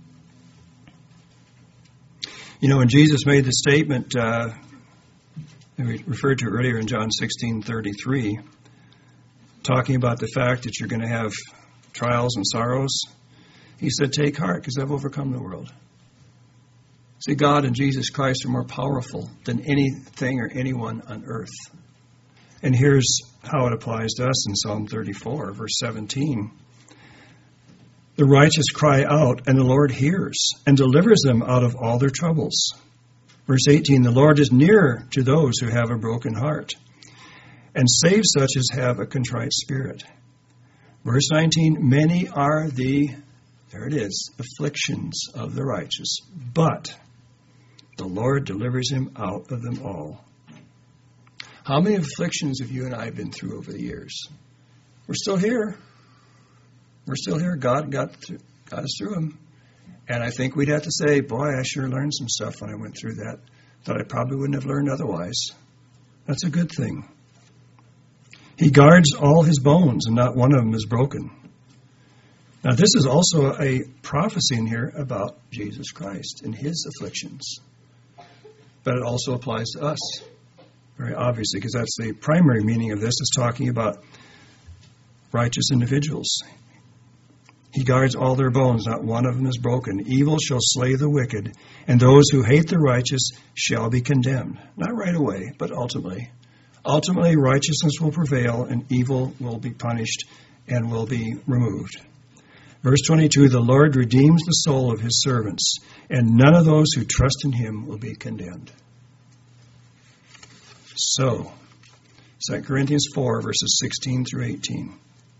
You know, when Jesus made the statement that we referred to earlier in John 16:33, talking about the fact that you're going to have trials and sorrows, he said, take heart, because I've overcome the world. See, God and Jesus Christ are more powerful than anything or anyone on earth. And here's how it applies to us in Psalm 34, verse 17. The righteous cry out, and the Lord hears, and delivers them out of all their troubles. Verse 18, the Lord is near to those who have a broken heart, and saves such as have a contrite spirit. Verse 19, many are the, there it is, afflictions of the righteous, but the Lord delivers him out of them all. How many afflictions have you and I been through over the years? We're still here. We're still here. God got us through them. And I think we'd have to say, boy, I sure learned some stuff when I went through that I probably wouldn't have learned otherwise. That's a good thing. He guards all his bones, and not one of them is broken. Now, this is also a prophecy in here about Jesus Christ and his afflictions. But it also applies to us, very obviously, because that's the primary meaning of this, is talking about righteous individuals. He guards all their bones, not one of them is broken. Evil shall slay the wicked, and those who hate the righteous shall be condemned. Not right away, but ultimately. Ultimately, righteousness will prevail, and evil will be punished and will be removed. Verse 22, the Lord redeems the soul of his servants, and none of those who trust in him will be condemned. So, 2 Corinthians 4, verses 16 through 18.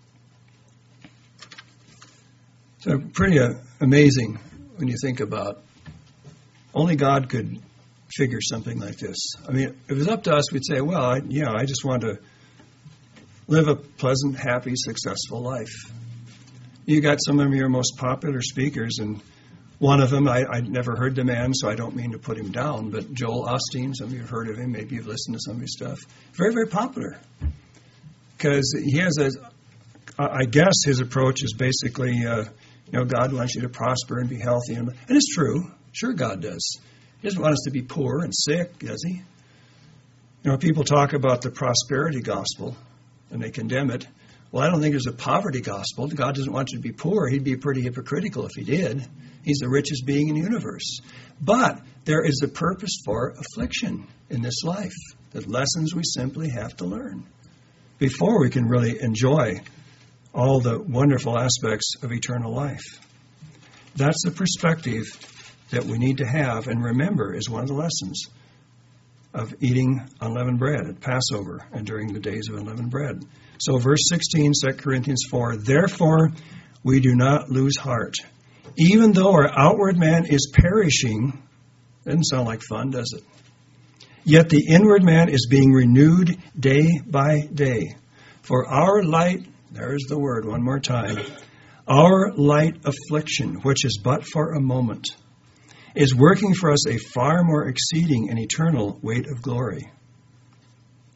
So pretty amazing when you think about only God could figure something like this. I mean, if it was up to us, we'd say, well, I just want to live a pleasant, happy, successful life. You got some of your most popular speakers, and one of them, I'd never heard the man, so I don't mean to put him down, but Joel Osteen, some of you have heard of him, maybe you've listened to some of his stuff. Very, very popular. Because he has I guess his approach is basically, God wants you to prosper and be healthy. And it's true. Sure, God does. He doesn't want us to be poor and sick, does he? People talk about the prosperity gospel, and they condemn it. Well, I don't think there's a poverty gospel. God doesn't want you to be poor. He'd be pretty hypocritical if he did. He's the richest being in the universe. But there is a purpose for affliction in this life, the lessons we simply have to learn before we can really enjoy all the wonderful aspects of eternal life. That's the perspective that we need to have and remember is one of the lessons of eating unleavened bread at Passover and during the days of unleavened bread. So verse 16, 2 Corinthians 4, therefore we do not lose heart. Even though our outward man is perishing, doesn't sound like fun, does it? Yet the inward man is being renewed day by day. For our light, there's the word one more time, our light affliction, which is but for a moment, is working for us a far more exceeding and eternal weight of glory.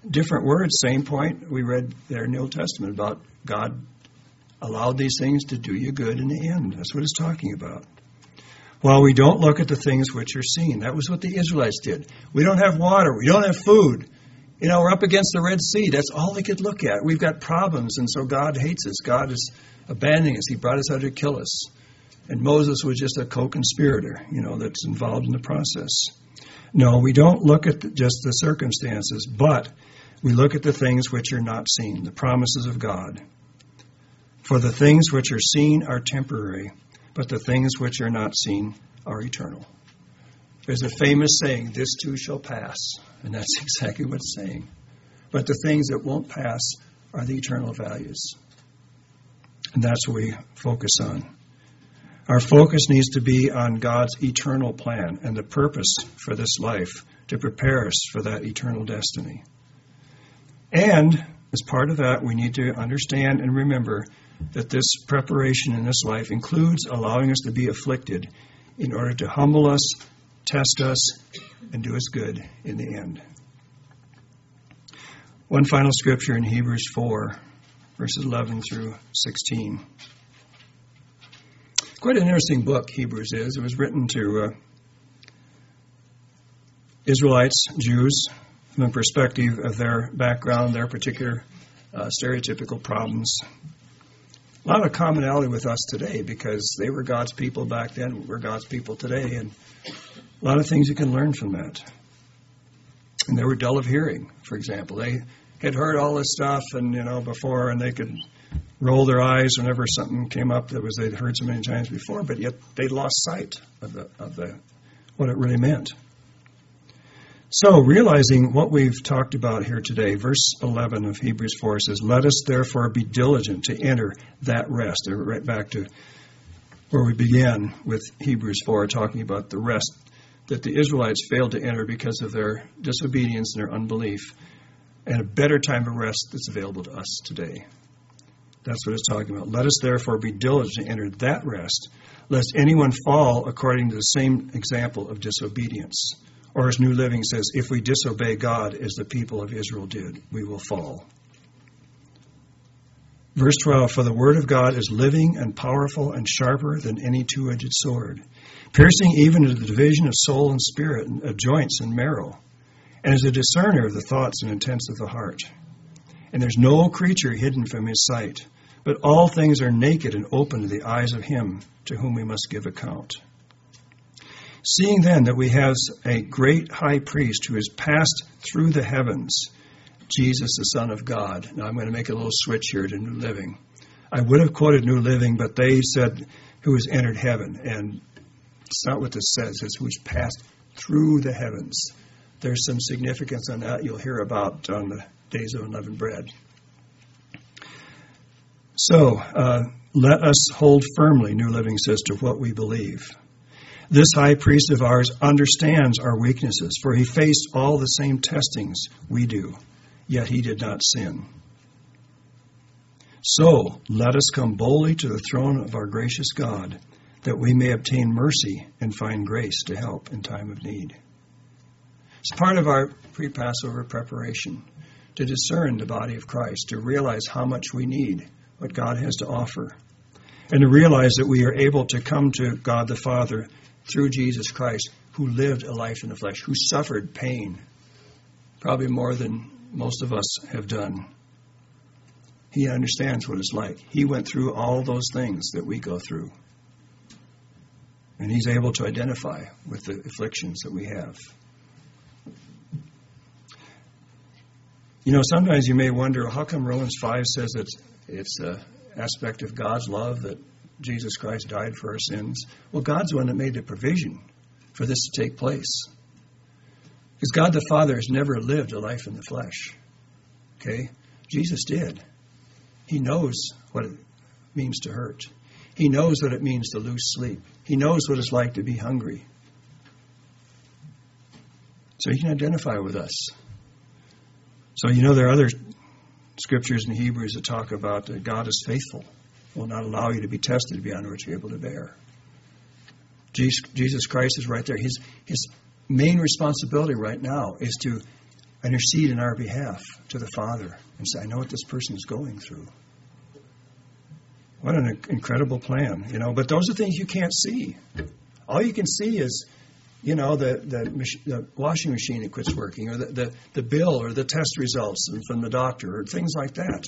different words, same point we read there in the Old Testament about God allowed these things to do you good in the end. That's what it's talking about. While we don't look at the things which are seen. That was what the Israelites did. We don't have water. We don't have food. We're up against the Red Sea. That's all they could look at. We've got problems, and so God hates us. God is abandoning us. He brought us out to kill us. And Moses was just a co-conspirator, that's involved in the process. No, we don't look at just the circumstances, but we look at the things which are not seen, the promises of God. For the things which are seen are temporary, but the things which are not seen are eternal. There's a famous saying, this too shall pass, and that's exactly what it's saying. But the things that won't pass are the eternal values. And that's what we focus on. Our focus needs to be on God's eternal plan and the purpose for this life to prepare us for that eternal destiny. And as part of that, we need to understand and remember that this preparation in this life includes allowing us to be afflicted in order to humble us, test us, and do us good in the end. One final scripture in Hebrews 4, verses 11 through 16. Quite an interesting book, Hebrews is. It was written to Israelites, Jews, from the perspective of their background, their particular stereotypical problems. A lot of commonality with us today because they were God's people back then, we're God's people today, and a lot of things you can learn from that. And they were dull of hearing, for example. They had heard all this stuff before, and they could roll their eyes whenever something came up that they'd heard so many times before, but yet they'd lost sight of what it really meant. So, realizing what we've talked about here today, verse 11 of Hebrews 4 says, let us therefore be diligent to enter that rest. Right back to where we began with Hebrews 4, talking about the rest that the Israelites failed to enter because of their disobedience and their unbelief, and a better time of rest that's available to us today. That's what it's talking about. Let us therefore be diligent to enter that rest, lest anyone fall according to the same example of disobedience. Or as New Living says, if we disobey God as the people of Israel did, we will fall. Verse 12, for the word of God is living and powerful and sharper than any two-edged sword, piercing even to the division of soul and spirit, and of joints and marrow, and is a discerner of the thoughts and intents of the heart. And there's no creature hidden from his sight, but all things are naked and open to the eyes of him to whom we must give account. Seeing then that we have a great high priest who has passed through the heavens, Jesus, the Son of God. Now I'm going to make a little switch here to New Living. I would have quoted New Living, but they said who has entered heaven. And it's not what this says. It's who's passed through the heavens. There's some significance on that you'll hear about on the Days of Unleavened Bread. So, let us hold firmly, New Living says, to what we believe. This high priest of ours understands our weaknesses, for he faced all the same testings we do, yet he did not sin. So, let us come boldly to the throne of our gracious God, that we may obtain mercy and find grace to help in time of need. It's part of our pre-Passover preparation to discern the body of Christ, to realize how much we need what God has to offer, and to realize that we are able to come to God the Father through Jesus Christ, who lived a life in the flesh, who suffered pain, probably more than most of us have done. He understands what it's like. He went through all those things that we go through. And he's able to identify with the afflictions that we have. Sometimes you may wonder, how come Romans 5 says it's an aspect of God's love that Jesus Christ died for our sins? Well, God's the one that made the provision for this to take place. Because God the Father has never lived a life in the flesh. Okay? Jesus did. He knows what it means to hurt. He knows what it means to lose sleep. He knows what it's like to be hungry. So he can identify with us. So there are other scriptures in Hebrews that talk about that God is faithful, will not allow you to be tested beyond what you're able to bear. Jesus Christ is right there. His main responsibility right now is to intercede in our behalf to the Father and say, I know what this person is going through. What an incredible plan, But those are things you can't see. All you can see is, the washing machine that quits working, or the bill, or the test results from the doctor, or things like that.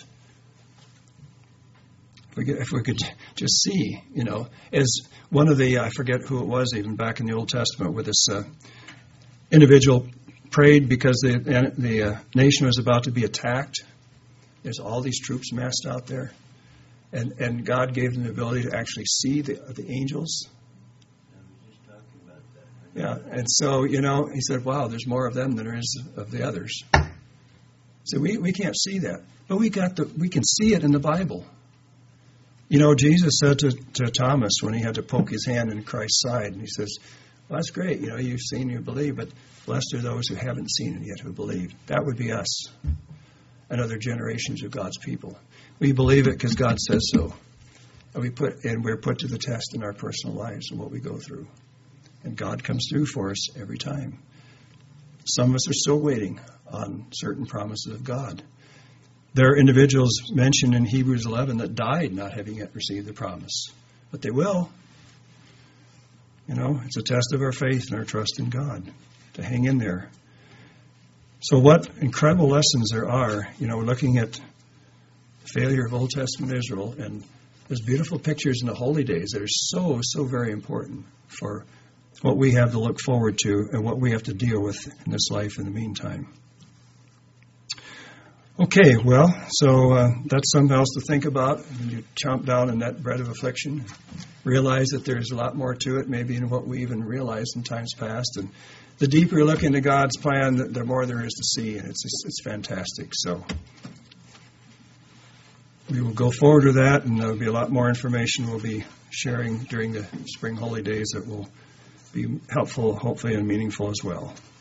If we could just see, as one of the, I forget who it was even back in the Old Testament, where this individual prayed because the nation was about to be attacked. There's all these troops massed out there. And God gave them the ability to actually see the angels. Yeah, and so, he said, wow, there's more of them than there is of the others. So we can't see that. But we can see it in the Bible. Jesus said to Thomas when he had to poke his hand in Christ's side, and he says, well, that's great, you've seen, you believe, but blessed are those who haven't seen it yet who believe. That would be us and other generations of God's people. We believe it because God says so. And we're put to the test in our personal lives and what we go through. And God comes through for us every time. Some of us are still waiting on certain promises of God. There are individuals mentioned in Hebrews 11 that died not having yet received the promise. But they will. It's a test of our faith and our trust in God to hang in there. So what incredible lessons there are, we're looking at the failure of Old Testament Israel, and there's beautiful pictures in the holy days that are so, so very important for what we have to look forward to and what we have to deal with in this life in the meantime. Okay, well, so that's something else to think about when you chomp down on that bread of affliction. Realize that there's a lot more to it, maybe in what we even realized in times past. And the deeper you look into God's plan, the more there is to see, and it's fantastic. So we will go forward with that, and there'll be a lot more information we'll be sharing during the spring holy days that will be helpful, hopefully, and meaningful as well.